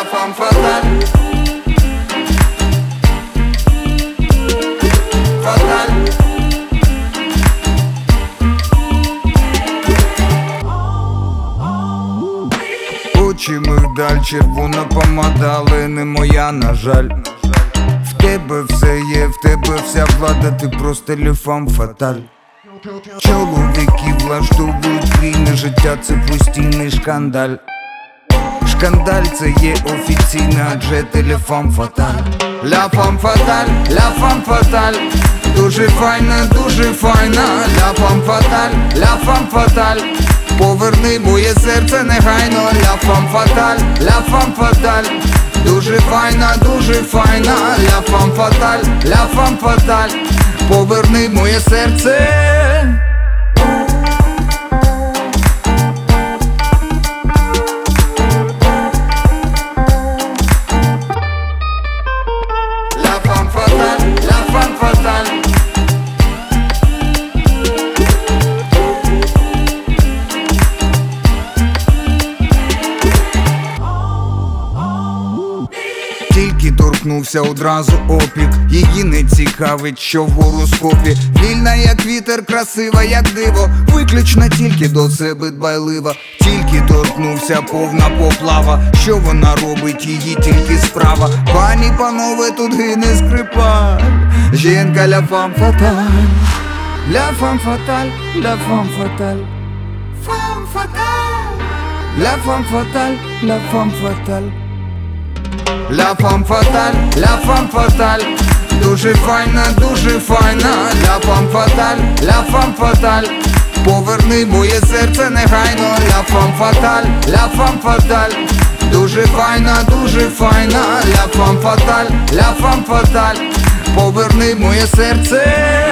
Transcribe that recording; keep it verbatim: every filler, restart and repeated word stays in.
femme fatale. Fatale. Очі мигдаль, червона помада, але не моя, на жаль. В тебе все є, в тебе вся влада, ти просто le femme fatale. Чоловіки влаштовують війни, життя це постійний шкандаль. Шкандаль це є офіційне, адже ти le femme fatale. La femme fatale, la femme fatale. Дуже файна, дуже файна. La femme fatale, la femme fatale. Поверни моє серце негайно. La femme fatale, la femme fatale. Дуже файна, дуже файна. La femme fatale, la femme fatale. Поверни моє серце. La femme fatale, la femme fatale. Тільки торкнувся одразу опік, її не цікавить, що в гороскопі. Вільна як вітер, красива як диво, виключно тільки до себе дбайлива. Тільки торкнувся, повна поплава, що вона робить, її тільки справа. Пані, панове, тут гине скрипаль. Жінка la femme fatale. La femme fatale, la femme fatale. Femme fatale. La femme fatale, la femme fatale. La femme fatale, la femme fatale. Дуже файна, дуже файна. La femme fatale, la femme fatale. Поверни моє серце негайно. La femme fatale, la femme fatale. Дуже файна, дуже файна. La femme fatale, la femme fatale. Поверни моє серце.